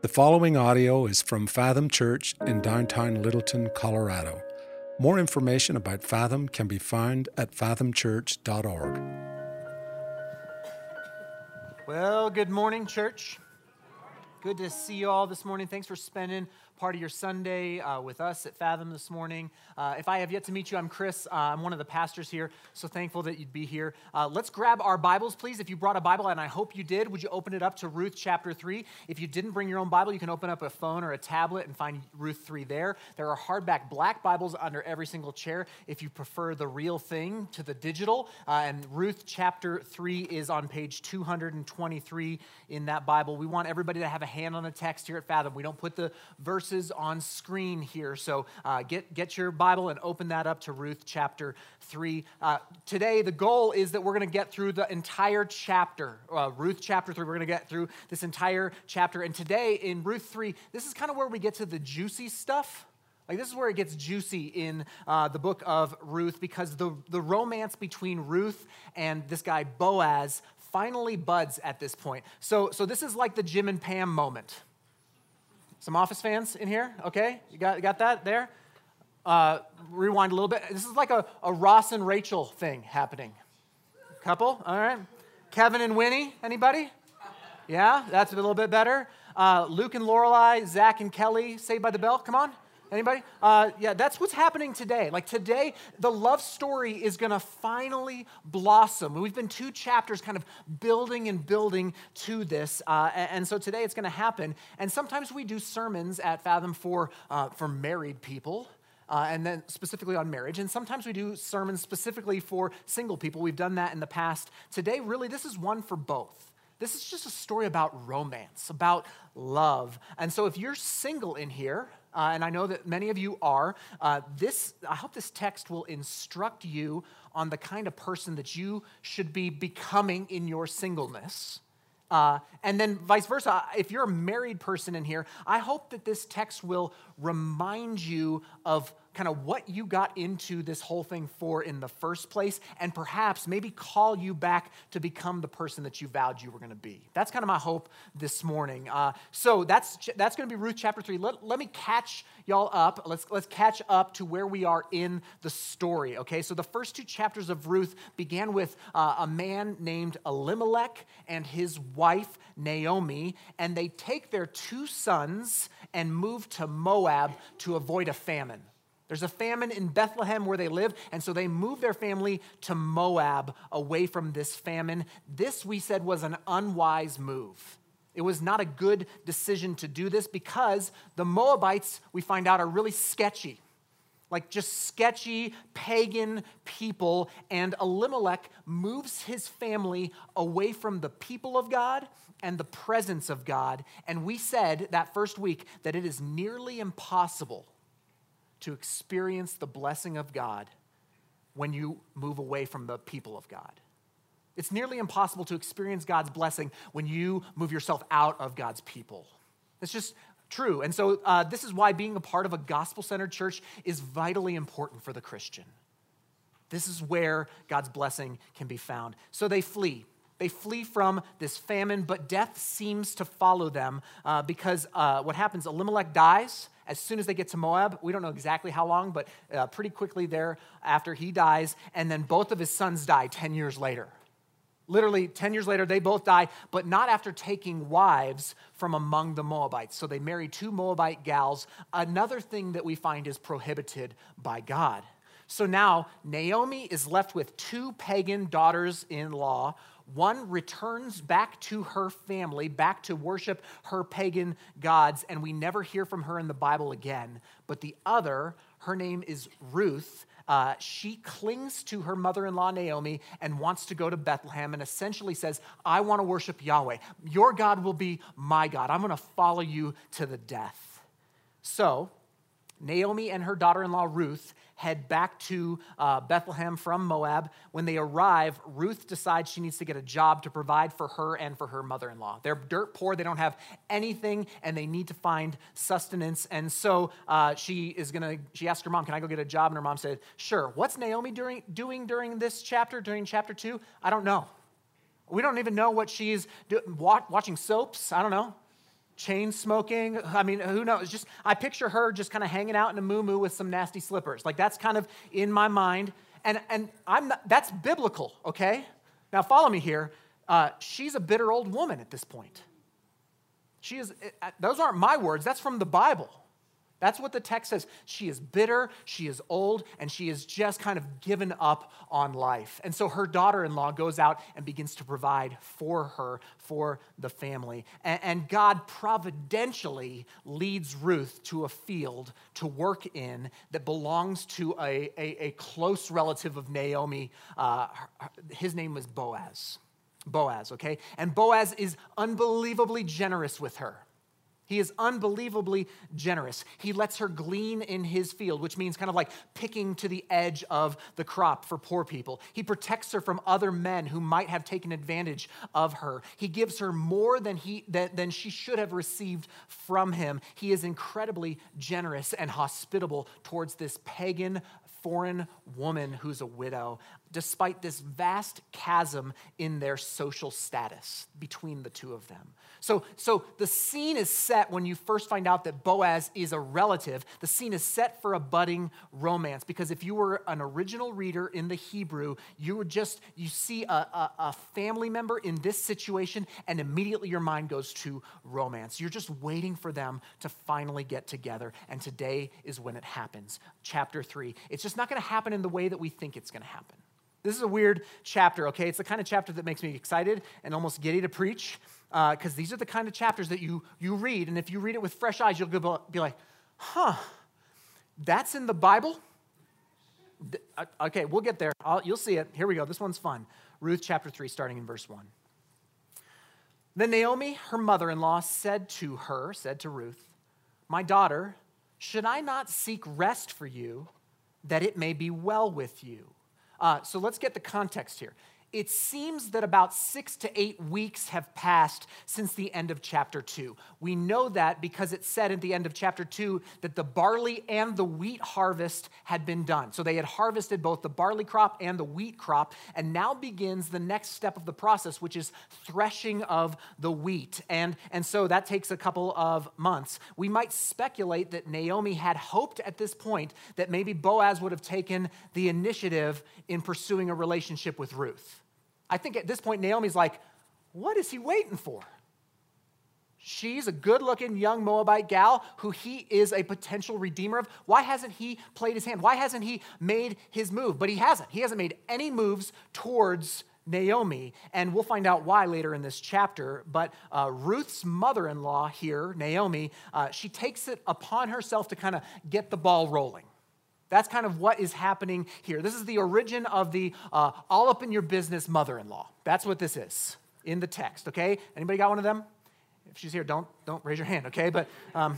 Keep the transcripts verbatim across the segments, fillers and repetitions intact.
The following audio is from Fathom Church in downtown Littleton, Colorado. More information about Fathom can be found at fathom church dot org. Well, good morning, church. Good to see you all this morning. Thanks for spending part of your Sunday uh, with us at Fathom this morning. Uh, if I have yet to meet you, I'm Chris. Uh, I'm one of the pastors here, so thankful that you'd be here. Uh, let's grab our Bibles, please. If you brought a Bible, and I hope you did, would you open it up to Ruth chapter three? If you didn't bring your own Bible, you can open up a phone or a tablet and find Ruth three there. There are hardback black Bibles under every single chair if you prefer the real thing to the digital. Uh, and Ruth chapter three is on page two hundred twenty-three in that Bible. We want everybody to have a hand on the text here at Fathom. We don't put the verses on screen here, so uh, get, get your Bible and open that up to Ruth chapter three. Uh, today, the goal is that we're going to get through the entire chapter, uh, Ruth chapter three. We're going to get through this entire chapter, and today in Ruth three, this is kind of where we get to the juicy stuff. Like, this is where it gets juicy in uh, the book of Ruth, because the, the romance between Ruth and this guy Boaz finally buds at this point. So, so this is like the Jim and Pam moment. Some Office fans in here? Okay, you got, got that there? Uh, rewind a little bit. This is like a, a Ross and Rachel thing happening. Couple, all right. Kevin and Winnie, anybody? Yeah, that's a little bit better. Uh, Luke and Lorelai, Zach and Kelly, Saved by the Bell, come on. Anybody? Uh, yeah, that's what's happening today. Like today, the love story is going to finally blossom. We've been two chapters kind of building and building to this. Uh, and so today it's going to happen. And sometimes we do sermons at Fathom for, uh, for married people. Uh, and then specifically on marriage. And sometimes we do sermons specifically for single people. We've done that in the past. Today, really, this is one for both. This is just a story about romance, about love. And so if you're single in here, Uh, and I know that many of you are. Uh, this, I hope this text will instruct you on the kind of person that you should be becoming in your singleness. Uh, and then vice versa, if you're a married person in here, I hope that this text will remind you of kind of what you got into this whole thing for in the first place, and perhaps maybe call you back to become the person that you vowed you were going to be. That's kind of my hope this morning. Uh, so that's that's going to be Ruth chapter three. Let, let me catch y'all up. Let's let's catch up to where we are in the story, okay? So the first two chapters of Ruth began with uh, a man named Elimelech and his wife Naomi, and they take their two sons and move to Moab to avoid a famine. There's a famine in Bethlehem where they live, and so they move their family to Moab away from this famine. This, we said, was an unwise move. It was not a good decision to do this because the Moabites, we find out, are really sketchy. Like just sketchy pagan people, and Elimelech moves his family away from the people of God and the presence of God. And we said that first week that it is nearly impossible to experience the blessing of God when you move away from the people of God. It's nearly impossible to experience God's blessing when you move yourself out of God's people. It's just true. And so uh, this is why being a part of a gospel-centered church is vitally important for the Christian. This is where God's blessing can be found. So they flee. They flee from this famine, but death seems to follow them uh, because uh, what happens, Elimelech dies. As soon as they get to Moab, we don't know exactly how long, but uh, pretty quickly thereafter he dies, and then both of his sons die ten years later. Literally ten years later, they both die, but not after taking wives from among the Moabites. So they marry two Moabite gals, another thing that we find is prohibited by God. So now Naomi is left with two pagan daughters-in-law. One returns back to her family, back to worship her pagan gods, and we never hear from her in the Bible again. But the other, her name is Ruth. Uh, she clings to her mother-in-law Naomi and wants to go to Bethlehem and essentially says, I want to worship Yahweh. Your God will be my God. I'm going to follow you to the death. So Naomi and her daughter-in-law Ruth head back to uh, Bethlehem from Moab. When they arrive, Ruth decides she needs to get a job to provide for her and for her mother-in-law. They're dirt poor, they don't have anything, and they need to find sustenance. And so uh, she is gonna, she asked her mom, can I go get a job? And her mom said, sure. What's Naomi during, doing during this chapter, during chapter two? I don't know. We don't even know what she's doing, watching soaps, I don't know. chain smoking. I mean, who knows? Just I picture her just kind of hanging out in a muumuu with some nasty slippers. Like that's kind of in my mind. And and I'm not, that's biblical, okay? Now follow me here. Uh, she's a bitter old woman at this point. She is. Those aren't my words. That's from the Bible. That's what the text says. She is bitter, she is old, and she is just kind of given up on life. And so her daughter-in-law goes out and begins to provide for her, for the family. And, and God providentially leads Ruth to a field to work in that belongs to a, a, a close relative of Naomi. Uh, his name was Boaz. Boaz, okay? And Boaz is unbelievably generous with her. He is unbelievably generous. He lets her glean in his field, which means kind of like picking to the edge of the crop for poor people. He protects her from other men who might have taken advantage of her. He gives her more than, he, than, than she should have received from him. He is incredibly generous and hospitable towards this pagan, foreign woman who's a widow, despite this vast chasm in their social status between the two of them. So, so the scene is set when you first find out that Boaz is a relative. The scene is set for a budding romance, because if you were an original reader in the Hebrew, you would just, you see a, a, a family member in this situation, and immediately your mind goes to romance. You're just waiting for them to finally get together, and today is when it happens. Chapter three. It's just not going to happen in the way that we think it's going to happen. This is a weird chapter, okay? It's the kind of chapter that makes me excited and almost giddy to preach, because uh, these are the kind of chapters that you, you read, and if you read it with fresh eyes, you'll be like, huh, that's in the Bible? Okay, we'll get there. I'll, you'll see it. Here we go. This one's fun. Ruth chapter three, starting in verse one. Then Naomi, her mother-in-law, said to her, said to Ruth, "My daughter, should I not seek rest for you, that it may be well with you?" Uh, so let's get the context here. It seems that about six to eight weeks have passed since the end of chapter two. We know that because it said at the end of chapter two that the barley and the wheat harvest had been done. So they had harvested both the barley crop and the wheat crop, and now begins the next step of the process, which is threshing of the wheat. And, and so that takes a couple of months. We might speculate that Naomi had hoped at this point that maybe Boaz would have taken the initiative in pursuing a relationship with Ruth. I think at this point, Naomi's like, what is he waiting for? She's a good-looking young Moabite gal who he is a potential redeemer of. Why hasn't he played his hand? Why hasn't he made his move? But he hasn't. He hasn't made any moves towards Naomi, and we'll find out why later in this chapter. But uh, Ruth's mother-in-law here, Naomi, uh, she takes it upon herself to kind of get the ball rolling. That's kind of what is happening here. This is the origin of the uh, all up in your business mother-in-law. That's what this is in the text, okay? Anybody got one of them? If she's here, don't, don't raise your hand, okay? But um,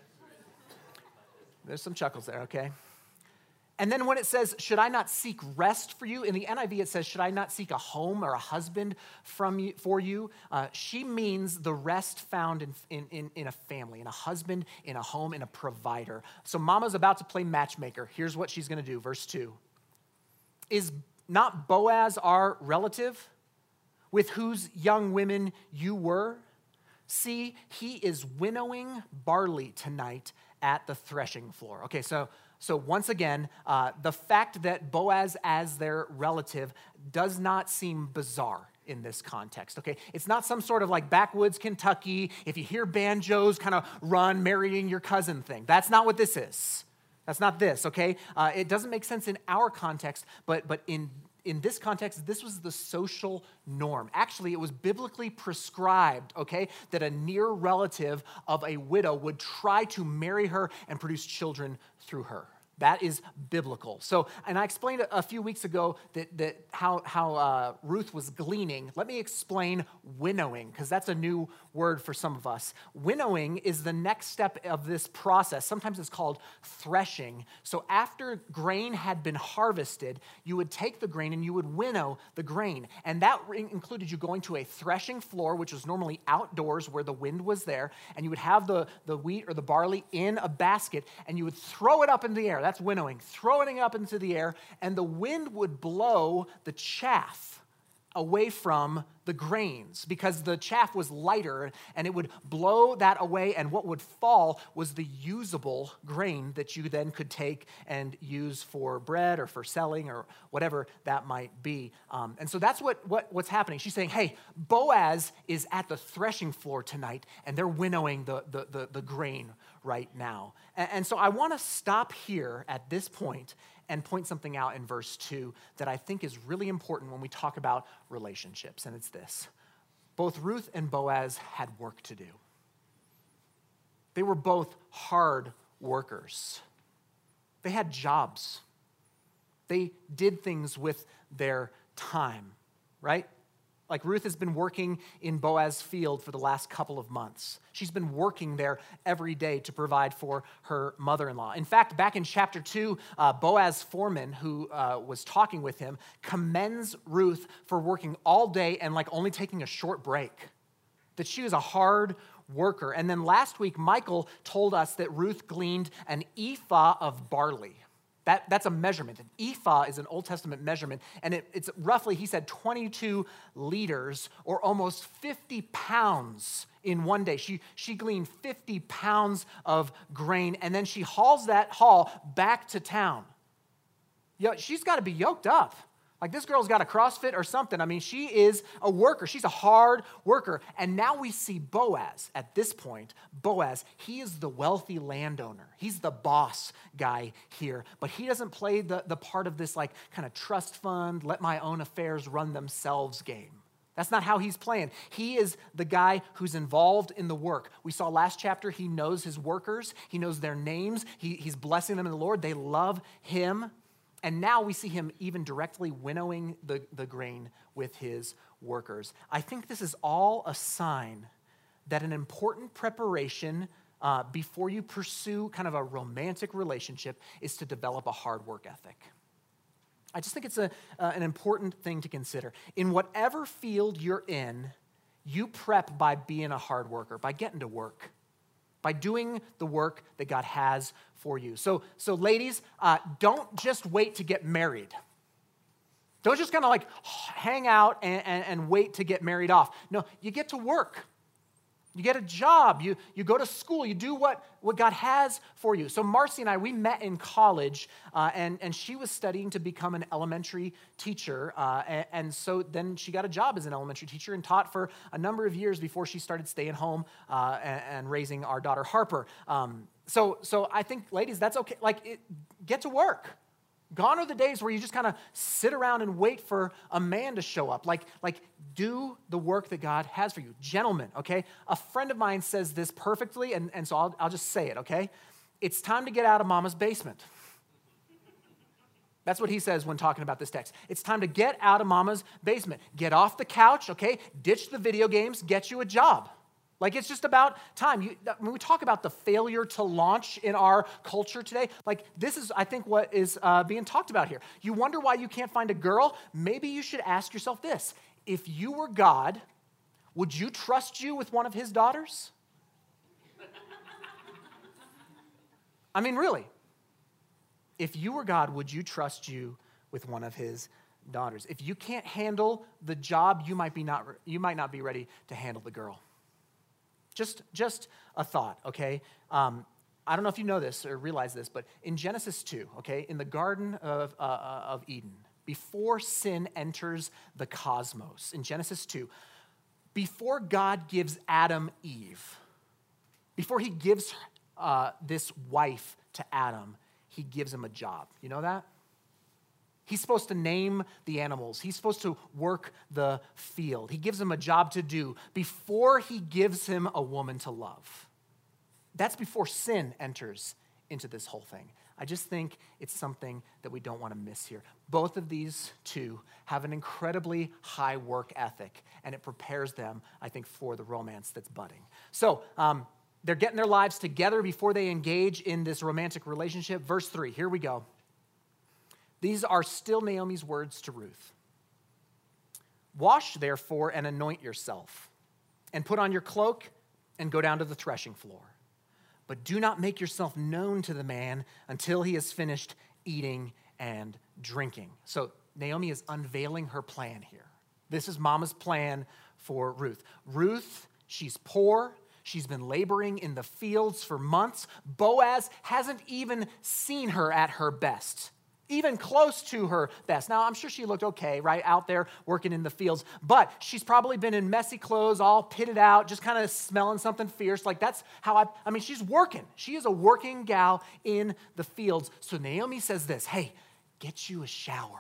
there's some chuckles there, okay? And then when it says, should I not seek rest for you? In the N I V, it says, should I not seek a home or a husband from you, for you? Uh, she means the rest found in, in, in, in a family, in a husband, in a home, in a provider. So mama's about to play matchmaker. Here's what she's going to do. Verse two. Is not Boaz our relative, with whose young women you were? See, he is winnowing barley tonight at the threshing floor. Okay, so So once again, uh, the fact that Boaz as their relative does not seem bizarre in this context, okay? It's not some sort of like backwoods Kentucky, if you hear banjos, kind of run marrying your cousin thing. That's not what this is. That's not this, okay? Uh, it doesn't make sense in our context, but, but in In this context, this was the social norm. Actually, it was biblically prescribed, okay, that a near relative of a widow would try to marry her and produce children through her. That is biblical. So, and I explained a few weeks ago that, that how, how uh, Ruth was gleaning. Let me explain winnowing, because that's a new word for some of us. Winnowing is the next step of this process. Sometimes it's called threshing. So after grain had been harvested, you would take the grain and you would winnow the grain. And that included you going to a threshing floor, which was normally outdoors where the wind was there, and you would have the, the wheat or the barley in a basket, and you would throw it up in the air. That's winnowing, throwing it up into the air, and the wind would blow the chaff away from the grains because the chaff was lighter and it would blow that away, and what would fall was the usable grain that you then could take and use for bread or for selling or whatever that might be. Um, and so that's what, what what's happening. She's saying, hey, Boaz is at the threshing floor tonight and they're winnowing the, the, the, the grain right now. And, and so I want to stop here at this point and point something out in verse two that I think is really important when we talk about relationships, and it's this. Both Ruth and Boaz had work to do. They were both hard workers. They had jobs. They did things with their time, right? Like Ruth has been working in Boaz's field for the last couple of months. She's been working there every day to provide for her mother-in-law. In fact, back in chapter two, uh, Boaz's foreman, who uh, was talking with him, commends Ruth for working all day and like only taking a short break, that she was a hard worker. And then last week, Michael told us that Ruth gleaned an ephah of barley. That, that's a measurement. An ephah is an Old Testament measurement, and it, it's roughly, he said, twenty-two liters or almost fifty pounds in one day. She, she gleaned fifty pounds of grain, and then she hauls that haul back to town. You know, she's got to be yoked up. Like, this girl's got a CrossFit or something. I mean, she is a worker. She's a hard worker. And now we see Boaz at this point. Boaz, he is the wealthy landowner. He's the boss guy here. But he doesn't play the, the part of this, like, kind of trust fund, let my own affairs run themselves game. That's not how he's playing. He is the guy who's involved in the work. We saw last chapter, he knows his workers. He knows their names. He, he's blessing them in the Lord. They love him. And now we see him even directly winnowing the, the grain with his workers. I think this is all a sign that an important preparation uh, before you pursue kind of a romantic relationship is to develop a hard work ethic. I just think it's a, uh, an important thing to consider. In whatever field you're in, you prep by being a hard worker, by getting to work, by doing the work that God has for you. So, so ladies, uh, don't just wait to get married. Don't just kind of like hang out and, and, and wait to get married off. No, you get to work. You get a job. You, you go to school. You do what, what God has for you. So Marcy and I, we met in college, uh, and, and she was studying to become an elementary teacher. Uh, and, and so then she got a job as an elementary teacher and taught for a number of years before she started staying home uh, and, and raising our daughter, Harper. Um, so, so I think, ladies, that's okay. Like, it, get to work. Gone are the days where you just kind of sit around and wait for a man to show up. Like, like, do the work that God has for you. Gentlemen, okay? A friend of mine says this perfectly, and, and so I'll, I'll just say it, okay? It's time to get out of mama's basement. That's what he says when talking about this text. It's time to get out of mama's basement. Get off the couch, okay? Ditch the video games, get you a job. Like, it's just about time. You, when we talk about the failure to launch in our culture today, like, this is, I think, what is uh, being talked about here. You wonder why you can't find a girl? Maybe you should ask yourself this. If you were God, would you trust you with one of his daughters? I mean, really. If you were God, would you trust you with one of his daughters? If you can't handle the job, you might be not, you might not be ready to handle the girl. Just, just a thought, okay? Um, I don't know if you know this or realize this, but in Genesis two, okay, in the Garden of, uh, of Eden, before sin enters the cosmos, in Genesis two, before God gives Adam Eve, before he gives uh, this wife to Adam, he gives him a job. You know that? He's supposed to name the animals. He's supposed to work the field. He gives him a job to do before he gives him a woman to love. That's before sin enters into this whole thing. I just think it's something that we don't want to miss here. Both of these two have an incredibly high work ethic, and it prepares them, I think, for the romance that's budding. So um, they're getting their lives together before they engage in this romantic relationship. Verse three, here we go. These are still Naomi's words to Ruth. Wash, therefore, and anoint yourself, and put on your cloak and go down to the threshing floor. But do not make yourself known to the man until he has finished eating and drinking. So Naomi is unveiling her plan here. This is Mama's plan for Ruth. Ruth, she's poor. She's been laboring in the fields for months. Boaz hasn't even seen her at her best, even close to her best. Now, I'm sure she looked okay, right, out there working in the fields, but she's probably been in messy clothes, all pitted out, just kind of smelling something fierce. Like that's how I, I mean, she's working. She is a working gal in the fields. So Naomi says this, hey, get you a shower,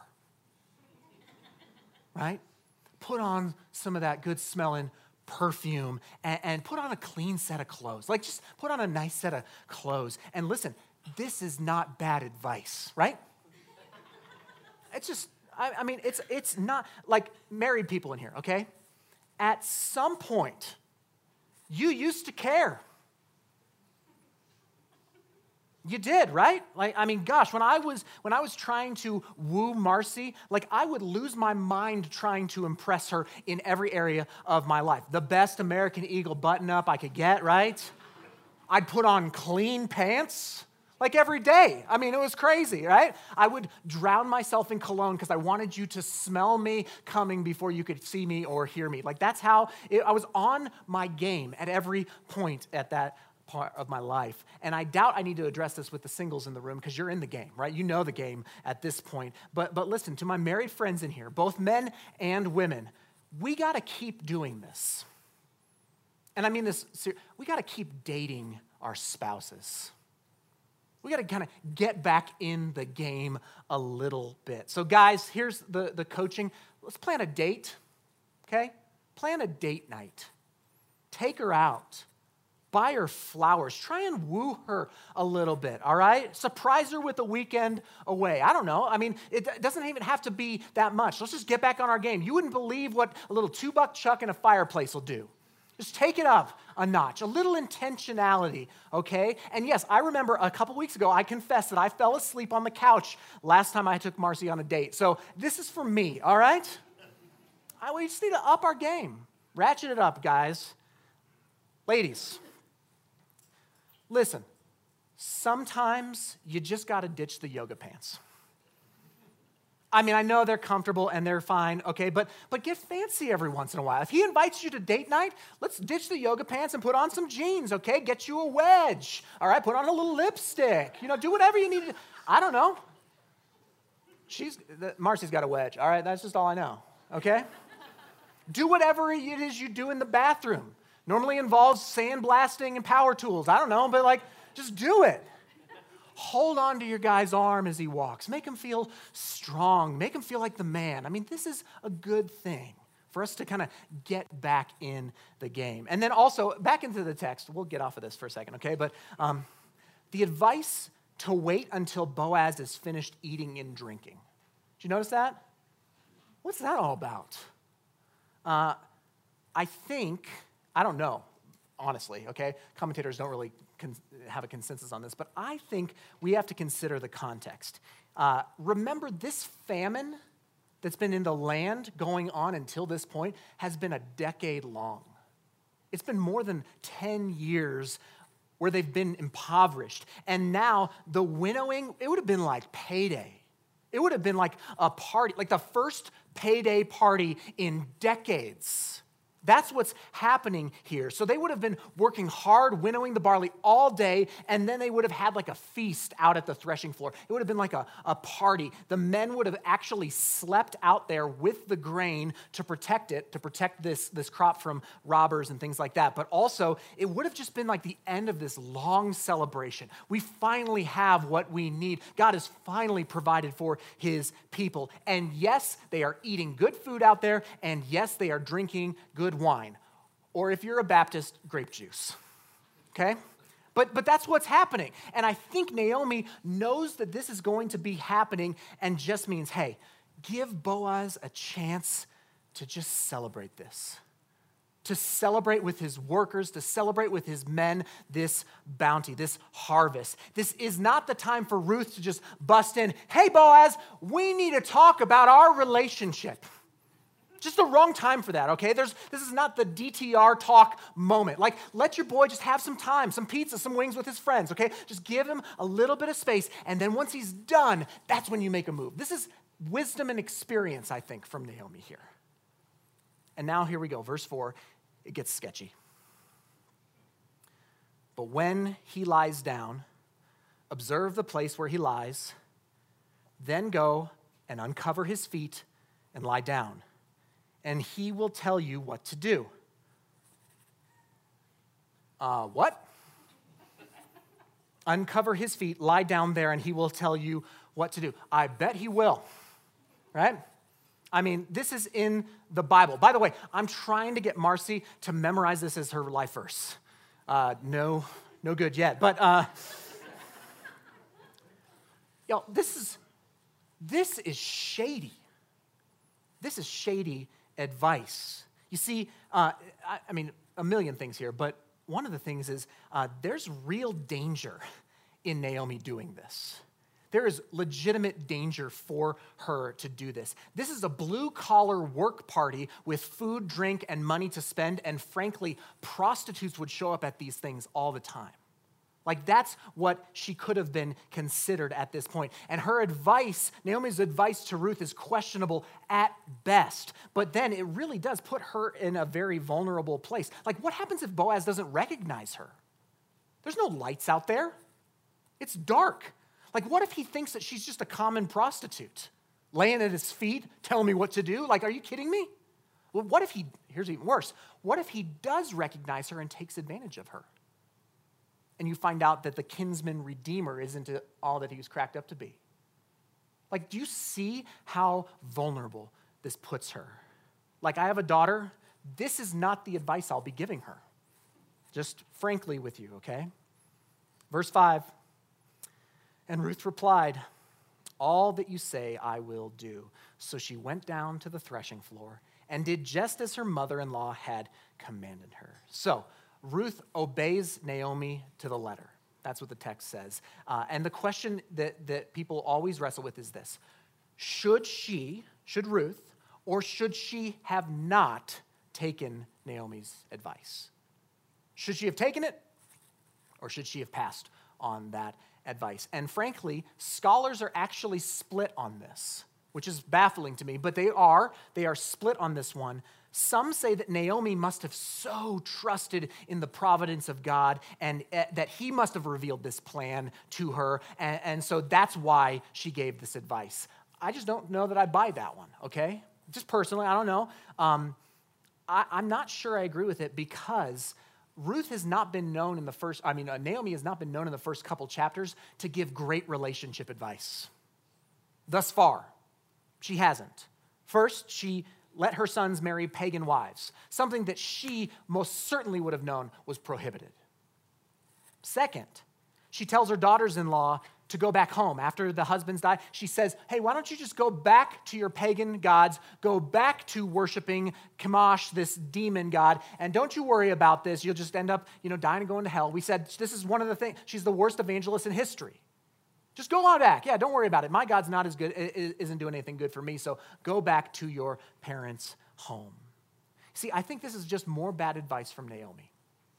right? Put on some of that good smelling perfume and, and put on a clean set of clothes. Like just put on a nice set of clothes. And listen, this is not bad advice, right? It's just, I, I mean, it's it's not like married people in here, okay? At some point, you used to care. You did, right? Like, I mean, gosh, when I was when I was trying to woo Marcy, like I would lose my mind trying to impress her in every area of my life. The best American Eagle button-up I could get, right? I'd put on clean pants, like every day. I mean, it was crazy, right? I would drown myself in cologne because I wanted you to smell me coming before you could see me or hear me. Like that's how it, I was on my game at every point at that part of my life. And I doubt I need to address this with the singles in the room because you're in the game, right? You know the game at this point. But but listen, to my married friends in here, both men and women, we got to keep doing this. And I mean this, we got to keep dating our spouses. We got to kind of get back in the game a little bit. So guys, here's the, the coaching. Let's plan a date, okay? Plan a date night. Take her out. Buy her flowers. Try and woo her a little bit, all right? Surprise her with a weekend away. I don't know. I mean, it doesn't even have to be that much. Let's just get back on our game. You wouldn't believe what a little two-buck chuck in a fireplace will do. Just take it up a notch, a little intentionality, okay? And yes, I remember a couple weeks ago, I confessed that I fell asleep on the couch last time I took Marcy on a date. So this is for me, all right? I, we just need to up our game. Ratchet it up, guys. Ladies, listen, sometimes you just got to ditch the yoga pants. I mean, I know they're comfortable and they're fine, okay, but but get fancy every once in a while. If he invites you to date night, let's ditch the yoga pants and put on some jeans, okay? Get you a wedge, all right? Put on a little lipstick. You know, do whatever you need to. I don't know. She's, Marcy's got a wedge, all right? That's just all I know, okay? Do whatever it is you do in the bathroom. Normally involves sandblasting and power tools. I don't know, but like, just do it. Hold on to your guy's arm as he walks. Make him feel strong. Make him feel like the man. I mean, this is a good thing for us to kind of get back in the game. And then also, back into the text. We'll get off of this for a second, okay? But um, the advice to wait until Boaz is finished eating and drinking. Did you notice that? What's that all about? Uh, I think, I don't know, honestly, okay? Commentators don't really con- have a consensus on this, but I think we have to consider the context. Uh, remember, this famine that's been in the land going on until this point has been a decade long. It's been more than ten years where they've been impoverished. And now the winnowing, it would have been like payday. It would have been like a party, like the first payday party in decades. That's what's happening here. So they would have been working hard, winnowing the barley all day, and then they would have had like a feast out at the threshing floor. It would have been like a, a party. The men would have actually slept out there with the grain to protect it, to protect this, this crop from robbers and things like that. But also, it would have just been like the end of this long celebration. We finally have what we need. God has finally provided for his people. And yes, they are eating good food out there, and yes, they are drinking good wine, or if you're a Baptist, grape juice, okay? But but that's what's happening. And I think Naomi knows that this is going to be happening and just means, hey, give Boaz a chance to just celebrate this, to celebrate with his workers, to celebrate with his men this bounty, this harvest. This is not the time for Ruth to just bust in, hey, Boaz, we need to talk about our relationship. Just the wrong time for that, okay? There's, this is not the D T R talk moment. Like, let your boy just have some time, some pizza, some wings with his friends, okay? Just give him a little bit of space, and then once he's done, that's when you make a move. This is wisdom and experience, I think, from Naomi here. And now here we go, verse four, it gets sketchy. But when he lies down, observe the place where he lies, then go and uncover his feet and lie down, and he will tell you what to do. Uh, what? Uncover his feet, lie down there, and he will tell you what to do. I bet he will, right? I mean, this is in the Bible. By the way, I'm trying to get Marcy to memorize this as her life verse. Uh, no, no good yet. But, uh, yo, this is, this is shady. This is shady advice. You see, uh, I, I mean, a million things here, but one of the things is uh, there's real danger in Naomi doing this. There is legitimate danger for her to do this. This is a blue-collar work party with food, drink, and money to spend, and frankly, prostitutes would show up at these things all the time. Like, that's what she could have been considered at this point. And her advice, Naomi's advice to Ruth, is questionable at best. But then it really does put her in a very vulnerable place. Like, what happens if Boaz doesn't recognize her? There's no lights out there. It's dark. Like, what if he thinks that she's just a common prostitute, laying at his feet, telling me what to do? Like, are you kidding me? Well, what if he, here's even worse, what if he does recognize her and takes advantage of her? And you find out that the kinsman redeemer isn't all that he was cracked up to be. Like, do you see how vulnerable this puts her? Like, I have a daughter. This is not the advice I'll be giving her. Just frankly with you, okay? Verse five, and Ruth replied, all that you say I will do. So she went down to the threshing floor and did just as her mother-in-law had commanded her. So Ruth obeys Naomi to the letter. That's what the text says. Uh, and the question that, that people always wrestle with is this. Should she, should Ruth, or should she have not taken Naomi's advice? Should she have taken it, or should she have passed on that advice? And frankly, scholars are actually split on this, which is baffling to me, but they are. They are split on this one. Some say that Naomi must have so trusted in the providence of God and uh, that he must have revealed this plan to her, and, and so that's why she gave this advice. I just don't know that I buy that one, okay? Just personally, I don't know. Um, I, I'm not sure I agree with it because Ruth has not been known in the first, I mean, uh, Naomi has not been known in the first couple chapters to give great relationship advice. Thus far, she hasn't. First, she let her sons marry pagan wives, something that she most certainly would have known was prohibited. Second, she tells her daughters-in-law to go back home after the husbands die. She says, hey, why don't you just go back to your pagan gods, go back to worshiping Chemosh, this demon god, and don't you worry about this. You'll just end up, you know, dying and going to hell. We said this is one of the things. She's the worst evangelist in history. Just go on back. Yeah, don't worry about it. My God's not as good, isn't doing anything good for me, so go back to your parents' home. See, I think this is just more bad advice from Naomi.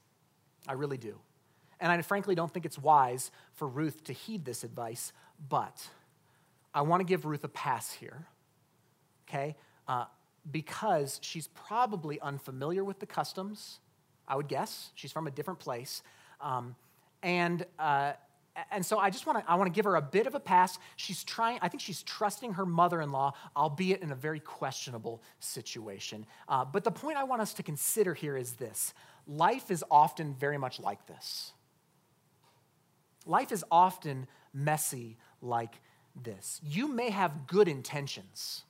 I really do. And I frankly don't think it's wise for Ruth to heed this advice, but I want to give Ruth a pass here, okay? Uh, because she's probably unfamiliar with the customs, I would guess. She's from a different place. Um, and... Uh, And so I just want to I want to give her a bit of a pass. She's trying, I think she's trusting her mother-in-law, albeit in a very questionable situation. Uh, but the point I want us to consider here is this. Life is often very much like this. Life is often messy like this. You may have good intentions.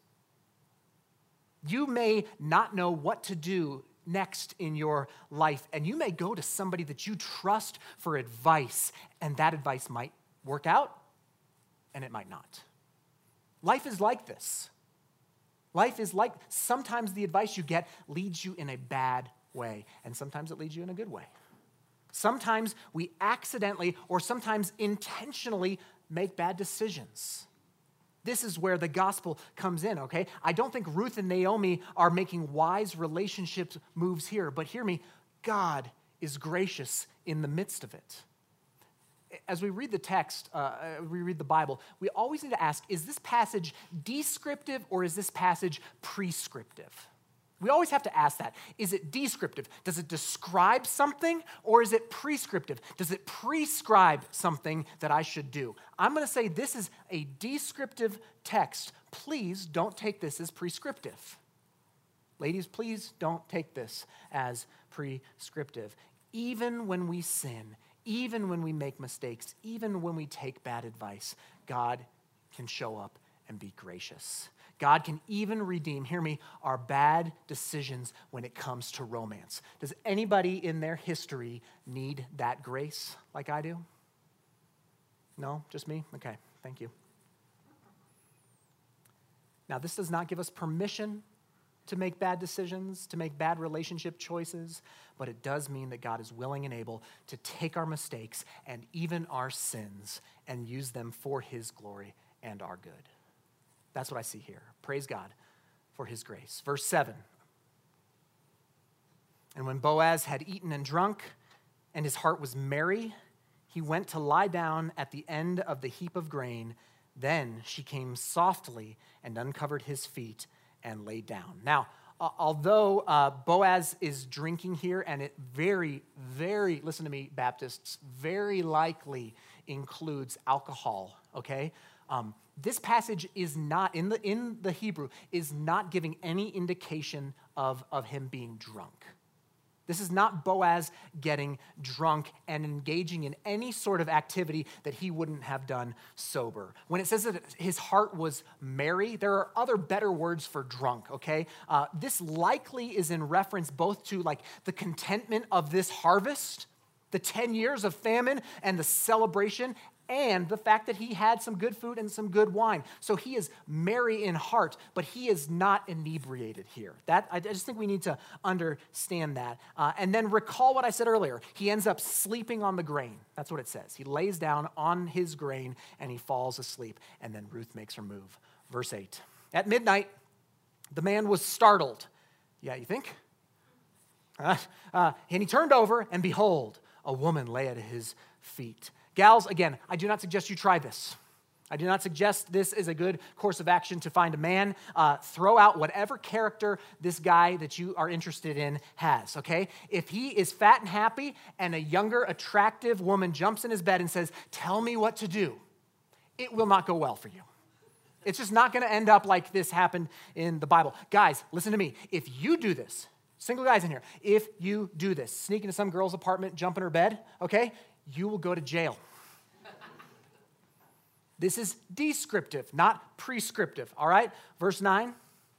You may not know what to do next in your life, and you may go to somebody that you trust for advice, and that advice might work out, and it might not. Life is like this. Life is like, sometimes the advice you get leads you in a bad way, and sometimes it leads you in a good way. Sometimes we accidentally or sometimes intentionally make bad decisions. This is where the gospel comes in, okay? I don't think Ruth and Naomi are making wise relationship moves here, but hear me, God is gracious in the midst of it. As we read the text, uh, we read the Bible, we always need to ask, is this passage descriptive or is this passage prescriptive? We always have to ask that. Is it descriptive? Does it describe something, or is it prescriptive? Does it prescribe something that I should do? I'm going to say this is a descriptive text. Please don't take this as prescriptive. Ladies, please don't take this as prescriptive. Even when we sin, even when we make mistakes, even when we take bad advice, God can show up and be gracious. God can even redeem, hear me, our bad decisions when it comes to romance. Does anybody in their history need that grace like I do? No, just me? Okay, thank you. Now, this does not give us permission to make bad decisions, to make bad relationship choices, but it does mean that God is willing and able to take our mistakes and even our sins and use them for his glory and our good. That's what I see here. Praise God for his grace. Verse seven. And when Boaz had eaten and drunk, and his heart was merry, he went to lie down at the end of the heap of grain. Then she came softly and uncovered his feet and lay down. Now, uh, although uh, Boaz is drinking here, and it very, very, listen to me, Baptists, very likely includes alcohol, okay? Um, this passage is not, in the in the Hebrew, is not giving any indication of, of him being drunk. This is not Boaz getting drunk and engaging in any sort of activity that he wouldn't have done sober. When it says that his heart was merry, there are other better words for drunk, okay? Uh, this likely is in reference both to like the contentment of this harvest, the ten years of famine and the celebration, and the fact that he had some good food and some good wine. So he is merry in heart, but he is not inebriated here. That I just think we need to understand that. Uh, and then recall what I said earlier. He ends up sleeping on the grain. That's what it says. He lays down on his grain and he falls asleep. And then Ruth makes her move. Verse eight. At midnight, the man was startled. Yeah, you think? Uh, uh, and he turned over, and behold, a woman lay at his feet. Gals, again, I do not suggest you try this. I do not suggest this is a good course of action to find a man. Uh, throw out whatever character this guy that you are interested in has, okay? If he is fat and happy and a younger, attractive woman jumps in his bed and says, tell me what to do, it will not go well for you. It's just not going to end up like this happened in the Bible. Guys, listen to me. If you do this, single guys in here, if you do this, sneak into some girl's apartment, jump in her bed, okay, you will go to jail. This is descriptive, not prescriptive, all right? Verse nine.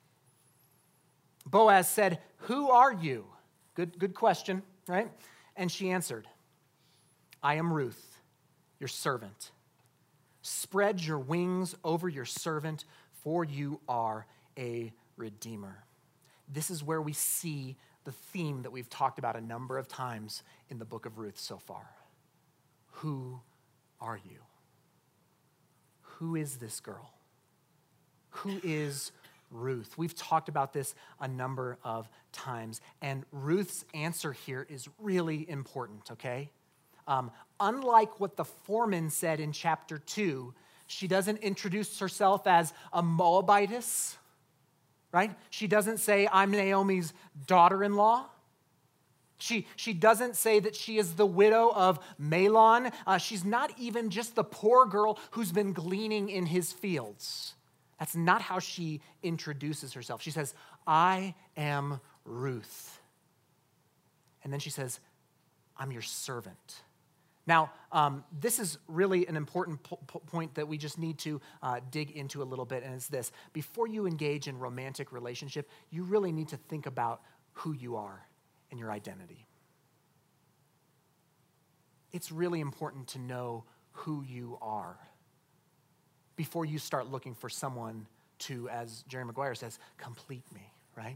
Boaz said, who are you? Good, good question, right? And she answered, I am Ruth, your servant. Spread your wings over your servant, for you are a redeemer. This is where we see the theme that we've talked about a number of times in the book of Ruth so far. Who are you? Who is this girl? Who is Ruth? We've talked about this a number of times, and Ruth's answer here is really important, okay? Um, unlike what the foreman said in chapter two, she doesn't introduce herself as a Moabitess, right? She doesn't say, I'm Naomi's daughter-in-law. She, she doesn't say that she is the widow of Mahlon. Uh, she's not even just the poor girl who's been gleaning in his fields. That's not how she introduces herself. She says, I am Ruth. And then she says, I'm your servant. Now, um, this is really an important po- po- point that we just need to uh, dig into a little bit, and it's this. Before you engage in romantic relationship, you really need to think about who you are and your identity. It's really important to know who you are before you start looking for someone to, as Jerry Maguire says, complete me, right?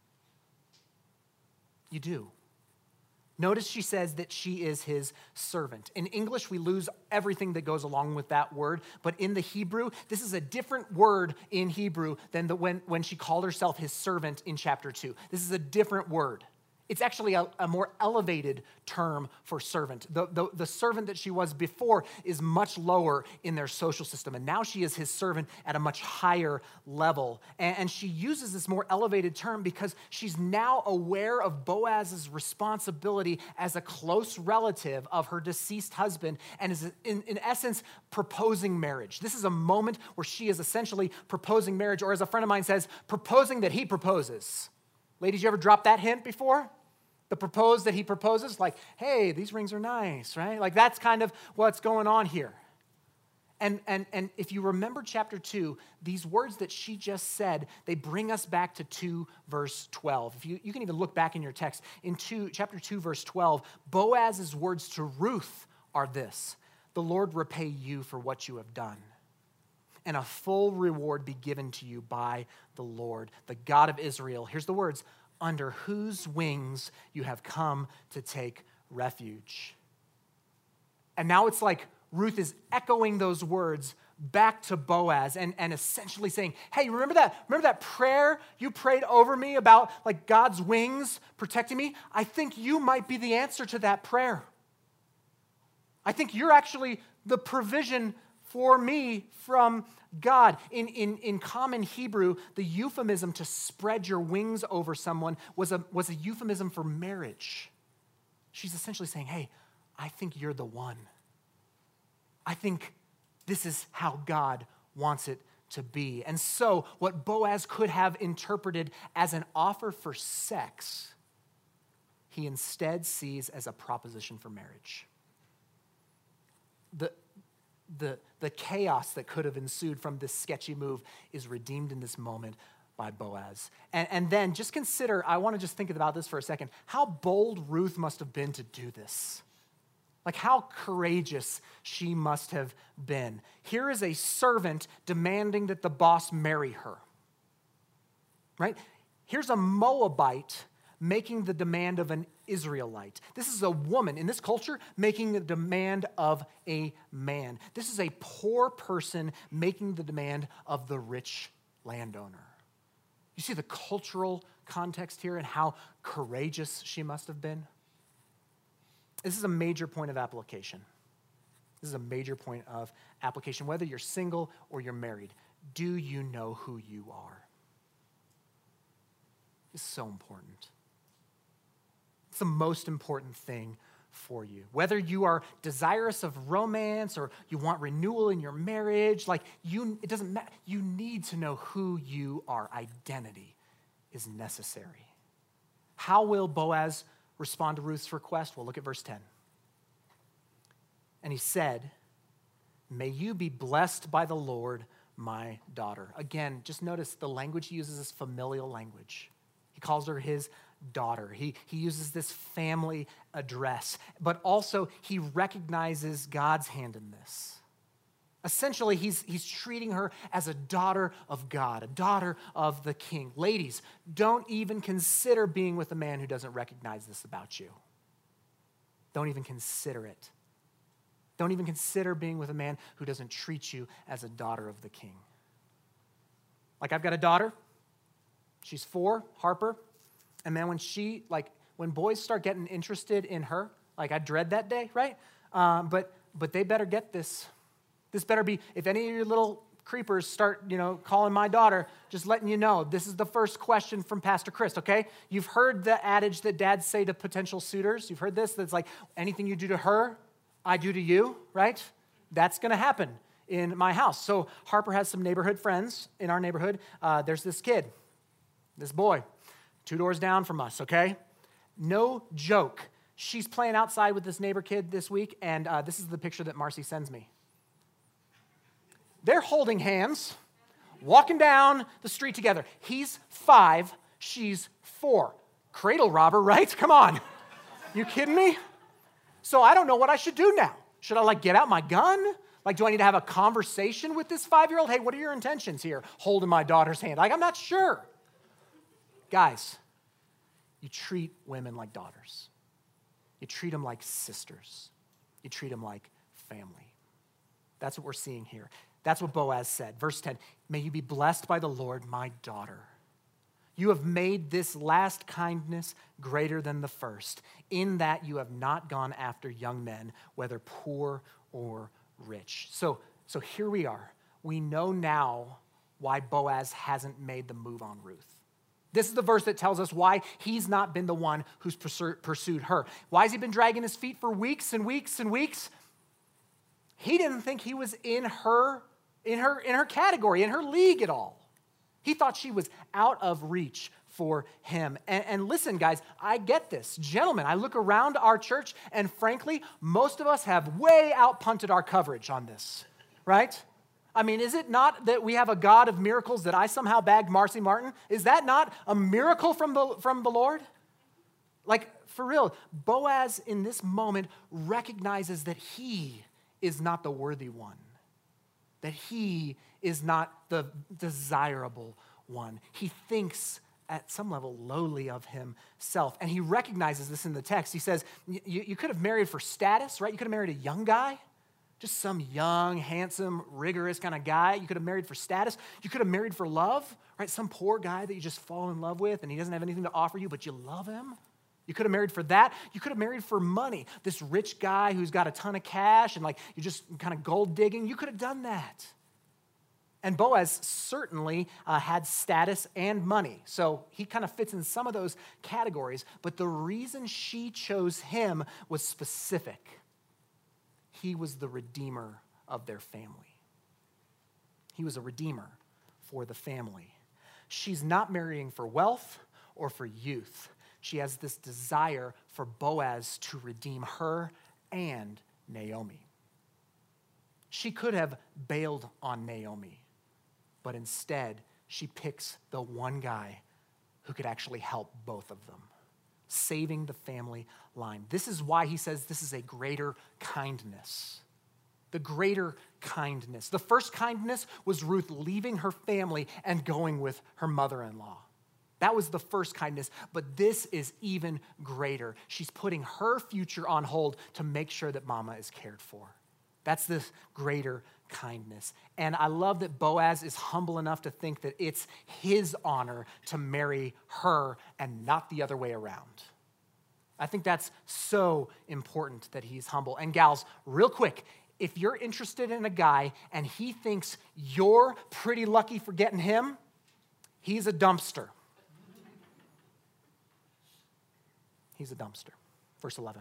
You do. Notice she says that she is his servant. In English, we lose everything that goes along with that word, but in the Hebrew, this is a different word in Hebrew than the, when, when she called herself his servant in chapter two. This is a different word. It's actually a, a more elevated term for servant. The, the, the servant that she was before is much lower in their social system, and now she is his servant at a much higher level. And, and she uses this more elevated term because she's now aware of Boaz's responsibility as a close relative of her deceased husband and is, in, in essence, proposing marriage. This is a moment where she is essentially proposing marriage, or as a friend of mine says, proposing that he proposes. Ladies, you ever dropped that hint before? The propose that he proposes, like, hey, these rings are nice, right? Like that's kind of what's going on here. And, and, and if you remember chapter two, these words that she just said, they bring us back to two, verse twelve. If you, you can even look back in your text. In two, chapter two, verse twelve, Boaz's words to Ruth are this: the Lord repay you for what you have done, and a full reward be given to you by the Lord, the God of Israel. Here's the words: under whose wings you have come to take refuge. And now it's like Ruth is echoing those words back to Boaz and, and essentially saying, hey, remember that, remember that prayer you prayed over me about like God's wings protecting me? I think you might be the answer to that prayer. I think you're actually the provision for me from God. In, in, in common Hebrew, the euphemism to spread your wings over someone was a, was a euphemism for marriage. She's essentially saying, hey, I think you're the one. I think this is how God wants it to be. And so what Boaz could have interpreted as an offer for sex, he instead sees as a proposition for marriage. The The, the chaos that could have ensued from this sketchy move is redeemed in this moment by Boaz. And, and then just consider, I want to just think about this for a second, how bold Ruth must have been to do this. Like how courageous she must have been. Here is a servant demanding that the boss marry her. Right? Here's a Moabite making the demand of an Israelite. This is a woman in this culture making the demand of a man. This is a poor person making the demand of the rich landowner. You see the cultural context here and how courageous she must have been? This is a major point of application. This is a major point of application. Whether you're single or you're married, do you know who you are? It's so important. It's the most important thing for you. Whether you are desirous of romance or you want renewal in your marriage, like you, it doesn't matter. You need to know who you are. Identity is necessary. How will Boaz respond to Ruth's request? Well, look at verse ten. And he said, may you be blessed by the Lord, my daughter. Again, just notice the language he uses is familial language. He calls her his daughter. He, he uses this family address, but also he recognizes God's hand in this. Essentially, he's, he's treating her as a daughter of God, a daughter of the king. Ladies, don't even consider being with a man who doesn't recognize this about you. Don't even consider it. Don't even consider being with a man who doesn't treat you as a daughter of the king. Like I've got a daughter. She's four, Harper. And man, when she, like, when boys start getting interested in her, like I dread that day, right? Um, but but they better get this. This better be, if any of your little creepers start, you know, calling my daughter, just letting you know, this is the first question from Pastor Chris, okay? You've heard the adage that dads say to potential suitors. You've heard this, that's like, anything you do to her, I do to you, right? That's going to happen in my house. So Harper has some neighborhood friends in our neighborhood. Uh, there's this kid, this boy, two doors down from us, okay? No joke. She's playing outside with this neighbor kid this week, and uh, this is the picture that Marcy sends me. They're holding hands, walking down the street together. He's five, she's four. Cradle robber, right? Come on. You kidding me? So I don't know what I should do now. Should I like get out my gun? Like, do I need to have a conversation with this five-year-old? Hey, what are your intentions here? Holding my daughter's hand. Like, I'm not sure. Guys, you treat women like daughters. You treat them like sisters. You treat them like family. That's what we're seeing here. That's what Boaz said. Verse ten, may you be blessed by the Lord, my daughter. You have made this last kindness greater than the first, in that you have not gone after young men, whether poor or rich. So, so here we are. We know now why Boaz hasn't made the move on Ruth. This is the verse that tells us why he's not been the one who's pursued her. Why has he been dragging his feet for weeks and weeks and weeks? He didn't think he was in her, in her, in her category, in her league at all. He thought she was out of reach for him. And, and listen, guys, I get this. Gentlemen, I look around our church, and frankly, most of us have way outpunted our coverage on this, right? I mean, is it not that we have a God of miracles that I somehow bagged Marcy Martin? Is that not a miracle from the, from the Lord? Like, for real, Boaz in this moment recognizes that he is not the worthy one, that he is not the desirable one. He thinks at some level lowly of himself, and he recognizes this in the text. He says, you could have married for status, right? You could have married a young guy, just some young, handsome, rigorous kind of guy. You could have married for status. You could have married for love, right? Some poor guy that you just fall in love with, and he doesn't have anything to offer you, but you love him. You could have married for that. You could have married for money. This rich guy who's got a ton of cash and like you're just kind of gold digging. You could have done that. And Boaz certainly uh, had status and money. So he kind of fits in some of those categories. But the reason she chose him was specific. He was the redeemer of their family. He was a redeemer for the family. She's not marrying for wealth or for youth. She has this desire for Boaz to redeem her and Naomi. She could have bailed on Naomi, but instead she picks the one guy who could actually help both of them, saving the family line. This is why he says this is a greater kindness. The greater kindness. The first kindness was Ruth leaving her family and going with her mother-in-law. That was the first kindness, but this is even greater. She's putting her future on hold to make sure that mama is cared for. That's the greater kindness. And I love that Boaz is humble enough to think that it's his honor to marry her and not the other way around. I think that's so important that he's humble. And gals, real quick, if you're interested in a guy and he thinks you're pretty lucky for getting him, he's a dumpster. He's a dumpster. Verse eleven.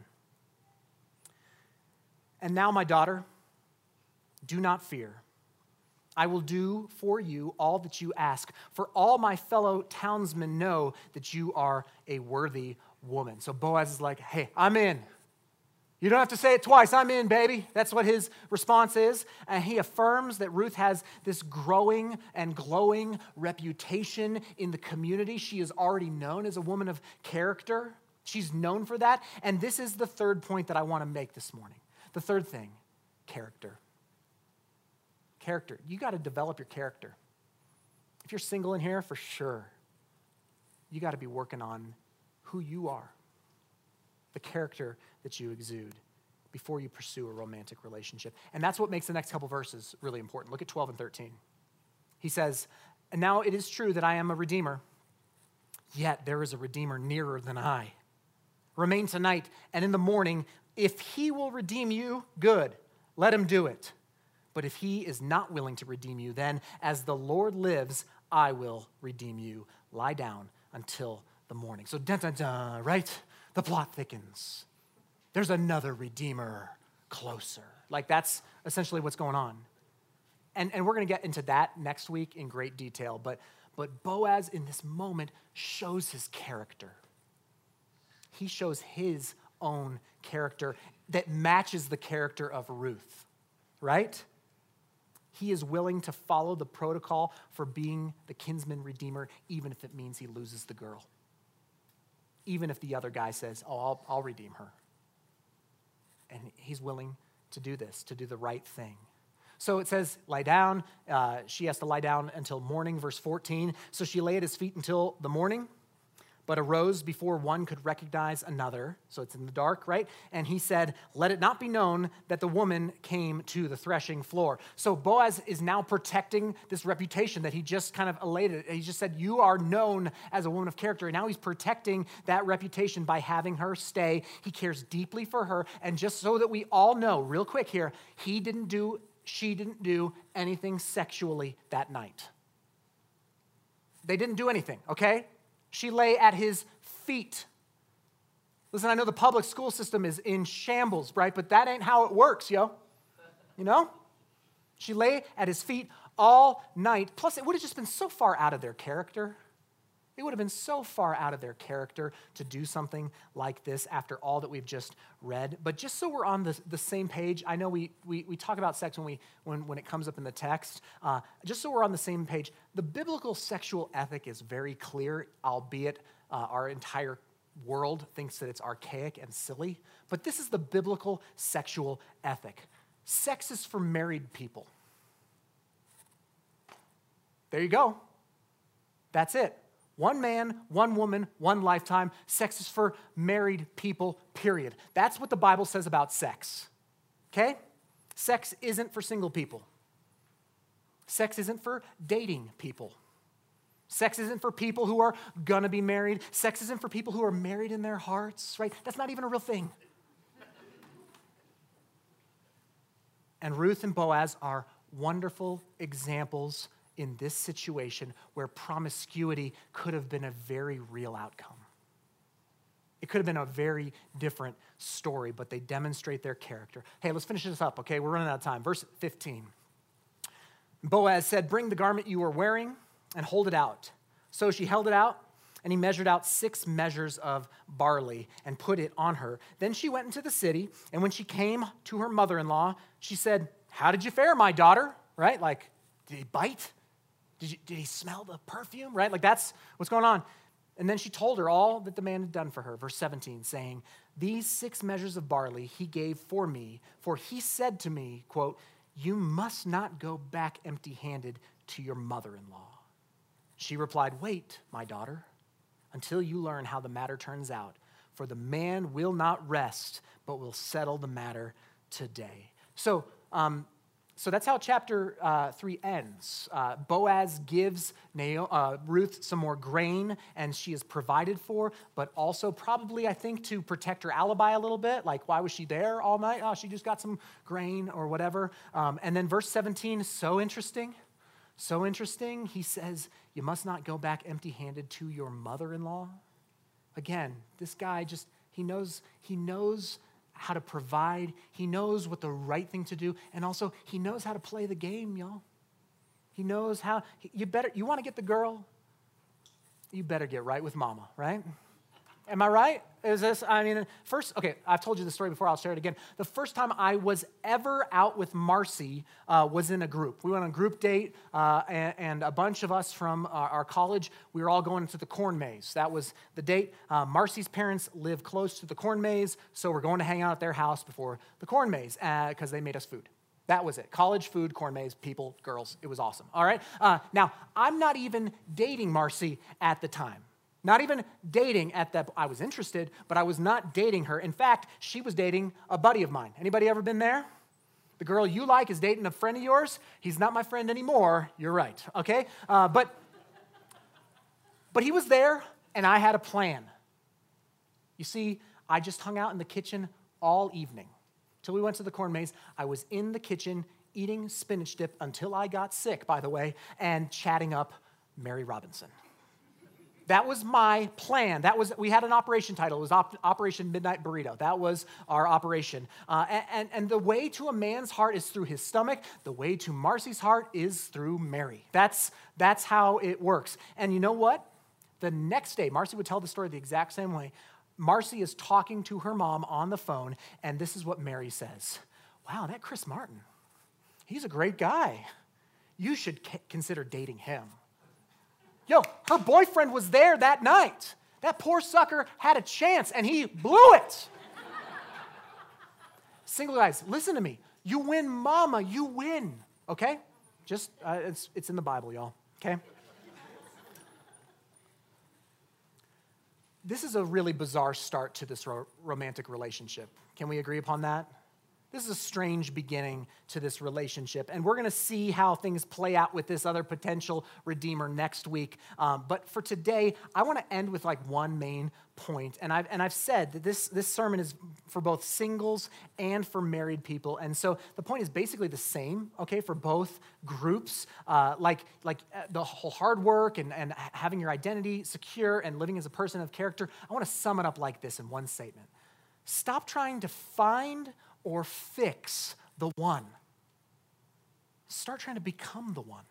And now, my daughter, do not fear. I will do for you all that you ask, for all my fellow townsmen know that you are a worthy woman. So Boaz is like, hey, I'm in. You don't have to say it twice. I'm in, baby. That's what his response is. And he affirms that Ruth has this growing and glowing reputation in the community. She is already known as a woman of character. She's known for that. And this is the third point that I want to make this morning. The third thing, character. Character. You got to develop your character. If you're single in here, for sure, you got to be working on who you are, the character that you exude before you pursue a romantic relationship. And that's what makes the next couple verses really important. Look at twelve and thirteen. He says, and now it is true that I am a redeemer, yet there is a redeemer nearer than I. Remain tonight, and in the morning, if he will redeem you, good, let him do it. But if he is not willing to redeem you, then as the Lord lives, I will redeem you. Lie down until the morning. So dun dun dun, right? The plot thickens. There's another redeemer closer. Like that's essentially what's going on. And, and we're going to get into that next week in great detail. But, but Boaz in this moment shows his character. He shows his own character that matches the character of Ruth, right? He is willing to follow the protocol for being the kinsman redeemer, even if it means he loses the girl. Even if the other guy says, oh, I'll, I'll redeem her. And he's willing to do this, to do the right thing. So it says, lie down. Uh, she has to lie down until morning, verse fourteen. So she lay at his feet until the morning. but arose before one could recognize another. So it's in the dark, right? And he said, let it not be known that the woman came to the threshing floor. So Boaz is now protecting this reputation that he just kind of elated. He just said, you are known as a woman of character. And now he's protecting that reputation by having her stay. He cares deeply for her. And just so that we all know, real quick here, he didn't do, she didn't do anything sexually that night. They didn't do anything, okay? She lay at his feet. Listen, I know the public school system is in shambles, right? But that ain't how it works, yo. You know? She lay at his feet all night. Plus, it would have just been so far out of their character. It would have been so far out of their character to do something like this after all that we've just read. But just so we're on the, the same page, I know we, we, we talk about sex when, we, when, when it comes up in the text. Uh, just so we're on the same page, the biblical sexual ethic is very clear, albeit uh, our entire world thinks that it's archaic and silly. But this is the biblical sexual ethic. Sex is for married people. There you go. That's it. One man, one woman, one lifetime. Sex is for married people, period. That's what the Bible says about sex, okay? Sex isn't for single people. Sex isn't for dating people. Sex isn't for people who are gonna be married. Sex isn't for people who are married in their hearts, right? That's not even a real thing. And Ruth and Boaz are wonderful examples in this situation where promiscuity could have been a very real outcome. It could have been a very different story, but they demonstrate their character. Hey, let's finish this up, okay? We're running out of time. Verse fifteen. Boaz said, bring the garment you are wearing and hold it out. So she held it out, and he measured out six measures of barley and put it on her. Then she went into the city, and when she came to her mother-in-law, she said, how did you fare, my daughter? Right? Like, did he bite? Did, you, did he smell the perfume, right? Like that's what's going on. And then she told her all that the man had done for her. Verse seventeen, saying, these six measures of barley he gave for me, for he said to me, quote, you must not go back empty-handed to your mother-in-law. She replied, wait, my daughter, until you learn how the matter turns out, for the man will not rest, but will settle the matter today. So, um, So that's how chapter uh, three ends. Uh, Boaz gives Naomi, uh, Ruth some more grain, and she is provided for, but also probably, I think, to protect her alibi a little bit. Like, why was she there all night? Oh, she just got some grain or whatever. Um, and then verse seventeen is so interesting. So interesting. He says, you must not go back empty-handed to your mother-in-law. Again, this guy just, he knows, he knows how to provide. He knows what the right thing to do. And also, he knows how to play the game, y'all. He knows how, you better, you want to get the girl? You better get right with mama, right? Am I right? Is this, I mean, first, okay, I've told you the story before, I'll share it again. The first time I was ever out with Marcy uh, was in a group. We went on a group date, uh, and, and a bunch of us from our, our college, we were all going to the corn maze. That was the date. Uh, Marcy's parents live close to the corn maze, so we're going to hang out at their house before the corn maze, because uh, they made us food. That was it. College, food, corn maze, people, girls. It was awesome, all right? Uh, now, I'm not even dating Marcy at the time. Not even dating at that, I was interested, but I was not dating her. In fact, she was dating a buddy of mine. Anybody ever been there? The girl you like is dating a friend of yours. He's not my friend anymore. You're right, okay? Uh, but, but he was there, and I had a plan. You see, I just hung out in the kitchen all evening. Till we went to the corn maze, I was in the kitchen eating spinach dip until I got sick, by the way, and chatting up Mary Robinson. That was my plan. That was, we had an operation title. It was Op- Operation Midnight Burrito. That was our operation. Uh, and, and, and the way to a man's heart is through his stomach. The way to Marcy's heart is through Mary. That's, that's how it works. And you know what? The next day, Marcy would tell the story the exact same way. Marcy is talking to her mom on the phone, and this is what Mary says. Wow, that Chris Martin, he's a great guy. You should c- consider dating him. Yo, her boyfriend was there that night. That poor sucker had a chance, and he blew it. Single guys, listen to me. You win, mama, you win, okay? Just, uh, it's, it's in the Bible, y'all, okay? this is a really bizarre start to this ro- romantic relationship. Can we agree upon that? This is a strange beginning to this relationship, and we're going to see how things play out with this other potential redeemer next week. Um, but for today, I want to end with like one main point, and I've and I've said that this this sermon is for both singles and for married people, and so the point is basically the same, okay, for both groups. Uh, like like uh, the whole hard work and and having your identity secure and living as a person of character. I want to sum it up like this in one statement: stop trying to find or fix the one. Start trying to become the one.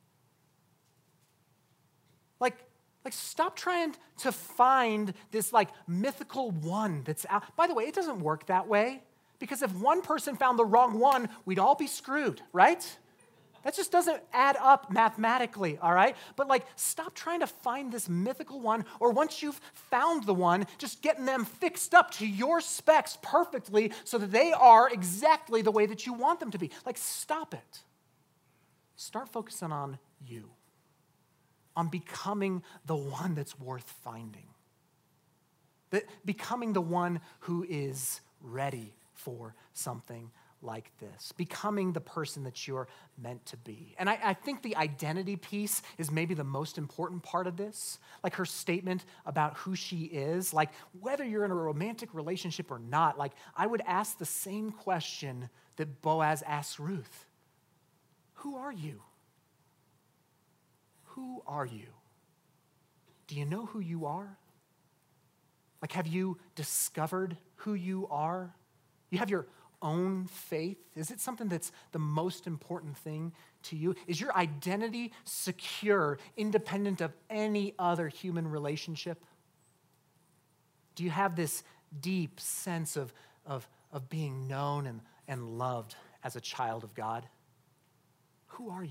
Like, like stop trying to find this like mythical one that's out. By the way, it doesn't work that way, because if one person found the wrong one, we'd all be screwed, right? That just doesn't add up mathematically, all right? But like, stop trying to find this mythical one, or once you've found the one, just getting them fixed up to your specs perfectly so that they are exactly the way that you want them to be. Like, stop it. Start focusing on you, on becoming the one that's worth finding, that becoming the one who is ready for something like this, becoming the person that you're meant to be. And I, I think the identity piece is maybe the most important part of this, like her statement about who she is, like whether you're in a romantic relationship or not, like I would ask the same question that Boaz asks Ruth. Who are you? Who are you? Do you know who you are? Like, have you discovered who you are? You have your own faith? Is it something that's the most important thing to you? Is your identity secure, independent of any other human relationship? Do you have this deep sense of, of, of being known and, and loved as a child of God? Who are you?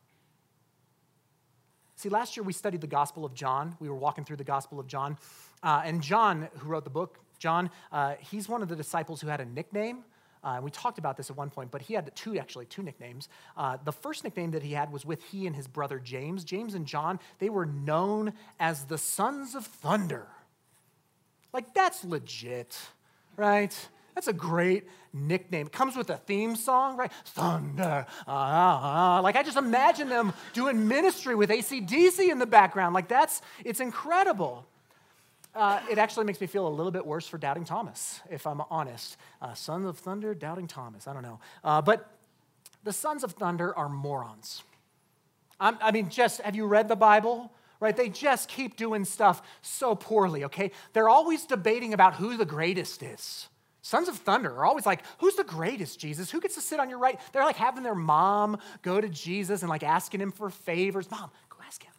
See, last year we studied the Gospel of John. We were walking through the Gospel of John. Uh, and John, who wrote the book, John, uh, he's one of the disciples who had a nickname. Uh, we talked about this at one point, but he had two, actually, two nicknames. Uh, the first nickname that he had was with he and his brother James. James and John, they were known as the Sons of Thunder. Like, that's legit, right? That's a great nickname. It comes with a theme song, right? Thunder, ah, ah. Like, I just imagine them doing ministry with A C D C in the background. Like, that's, it's incredible. Uh, it actually makes me feel a little bit worse for Doubting Thomas, if I'm honest. Uh, Sons of Thunder, Doubting Thomas, I don't know. Uh, but the Sons of Thunder are morons. I'm, I mean, just, have you read the Bible? Right? They just keep doing stuff so poorly, okay? They're always debating about who the greatest is. Sons of Thunder are always like, who's the greatest, Jesus? Who gets to sit on your right? They're like having their mom go to Jesus and like asking him for favors. Mom, go ask him.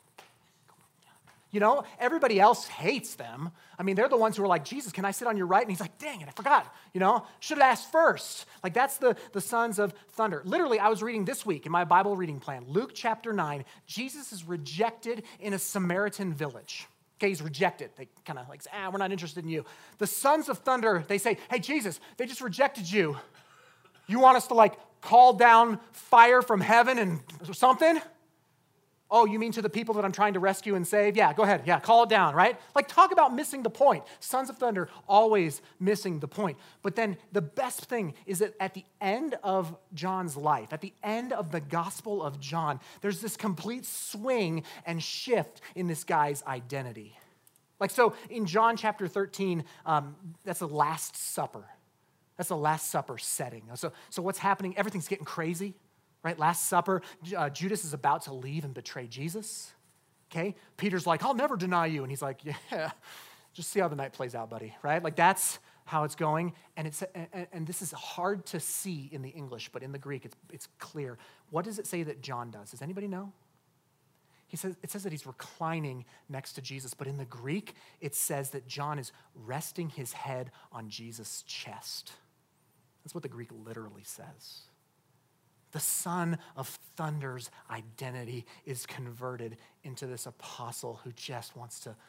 You know, everybody else hates them. I mean, they're the ones who are like, Jesus, can I sit on your right? And he's like, dang it, I forgot. You know, should have asked first. Like, that's the, the Sons of Thunder. Literally, I was reading this week in my Bible reading plan, Luke chapter nine, Jesus is rejected in a Samaritan village. Okay, he's rejected. They kind of like, ah, we're not interested in you. The Sons of Thunder, they say, hey, Jesus, they just rejected you. You want us to like call down fire from heaven and something? Oh, you mean to the people that I'm trying to rescue and save? Yeah, go ahead. Yeah, call it down, right? Like, talk about missing the point. Sons of Thunder, always missing the point. But then the best thing is that at the end of John's life, at the end of the Gospel of John, there's this complete swing and shift in this guy's identity. Like, so in John chapter thirteen, um, that's the Last Supper. That's the Last Supper setting. So, so what's happening? Everything's getting crazy. Right? Last Supper, uh, Judas is about to leave and betray Jesus. Okay? Peter's like, I'll never deny you. And he's like, yeah, just see how the night plays out, buddy. Right? Like, that's how it's going. And it's and, and this is hard to see in the English, but in the Greek, it's it's clear. What does it say that John does? Does anybody know? He says it says that he's reclining next to Jesus, but in the Greek, it says that John is resting his head on Jesus' chest. That's what the Greek literally says. The Son of Thunder's identity is converted into this apostle who just wants to,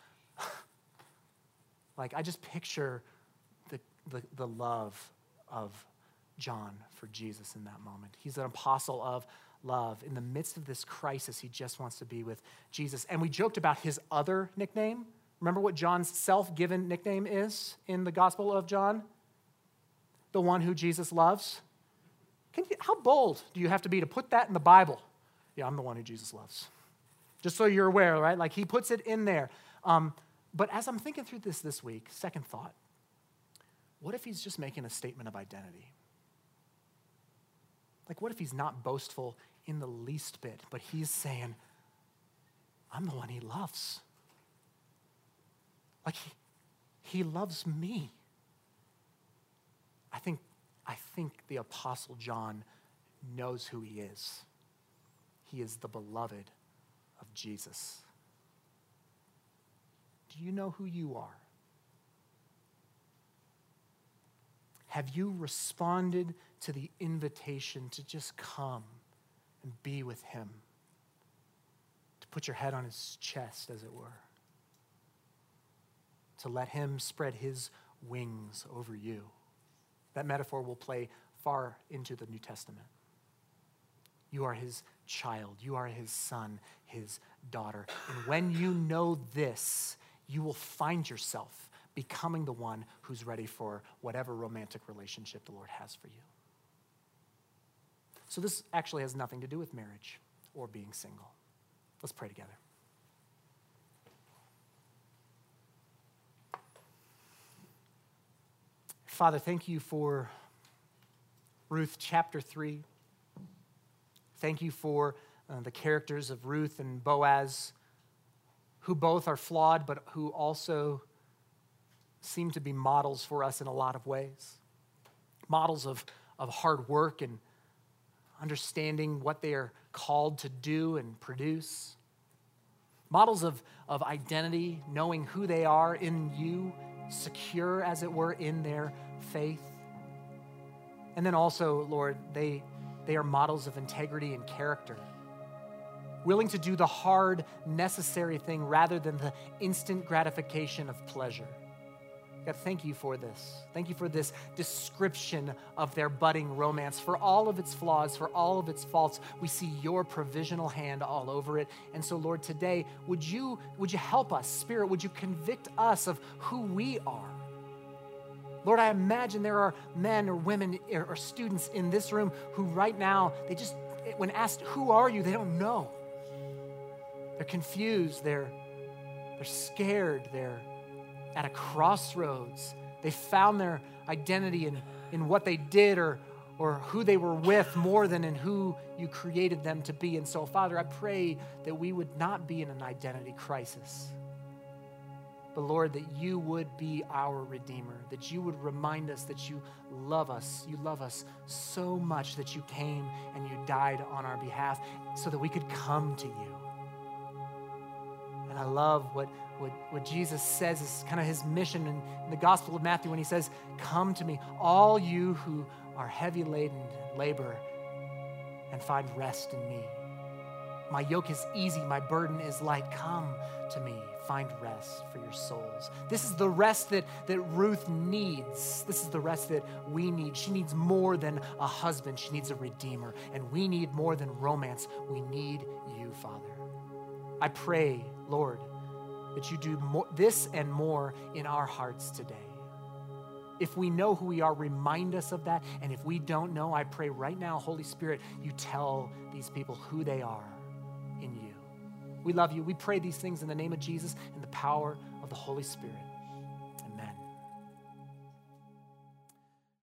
like, I just picture the, the, the love of John for Jesus in that moment. He's an apostle of love. In the midst of this crisis, he just wants to be with Jesus. And we joked about his other nickname, Remember what John's self-given nickname is in the Gospel of John? The one who Jesus loves. Can you, how bold do you have to be to put that in the Bible? Yeah, I'm the one who Jesus loves. Just so you're aware, right? Like he puts it in there. Um, but as I'm thinking through this this week, second thought, what if he's just making a statement of identity? Like what if he's not boastful in the least bit, but he's saying, I'm the one he loves. Like he, he loves me. I think, I think the Apostle John knows who he is. He is the beloved of Jesus. Do you know who you are? Have you responded to the invitation to just come and be with him? To put your head on his chest, as it were. To let him spread his wings over you. That metaphor will play far into the New Testament. You are his child. You are his son, his daughter. And when you know this, you will find yourself becoming the one who's ready for whatever romantic relationship the Lord has for you. So this actually has nothing to do with marriage or being single. Let's pray together. Father, thank you for Ruth chapter three. Thank you for uh, the characters of Ruth and Boaz, who both are flawed, but who also seem to be models for us in a lot of ways. Models of, of hard work and understanding what they are called to do and produce. Models of, of identity, knowing who they are in you, secure, as it were, in their faith. And then also, Lord, they, they are models of integrity and character, willing to do the hard, necessary thing rather than the instant gratification of pleasure. God, thank you for this. Thank you for this description of their budding romance. For all of its flaws, for all of its faults, we see your provisional hand all over it. And so, Lord, today, would you, would you help us? Spirit, would you convict us of who we are? Lord, I imagine there are men or women or students in this room who right now, they just, when asked, who are you, they don't know. They're confused, they're, they're scared, they're at a crossroads. They found their identity in, in what they did or, or who they were with more than in who you created them to be. And so, Father, I pray that we would not be in an identity crisis, but Lord, that you would be our Redeemer, that you would remind us that you love us. You love us so much that you came and you died on our behalf so that we could come to you. And I love what, what, what Jesus says is kind of his mission in, in the Gospel of Matthew when he says, come to me, all you who are heavy laden, labor, and find rest in me. My yoke is easy, my burden is light. Come to me, find rest for your souls. This is the rest that, that Ruth needs. This is the rest that we need. She needs more than a husband. She needs a redeemer. And we need more than romance. We need you, Father. I pray, Lord, that you do more, this and more in our hearts today. If we know who we are, remind us of that. And if we don't know, I pray right now, Holy Spirit, you tell these people who they are in you. We love you. We pray these things in the name of Jesus and the power of the Holy Spirit.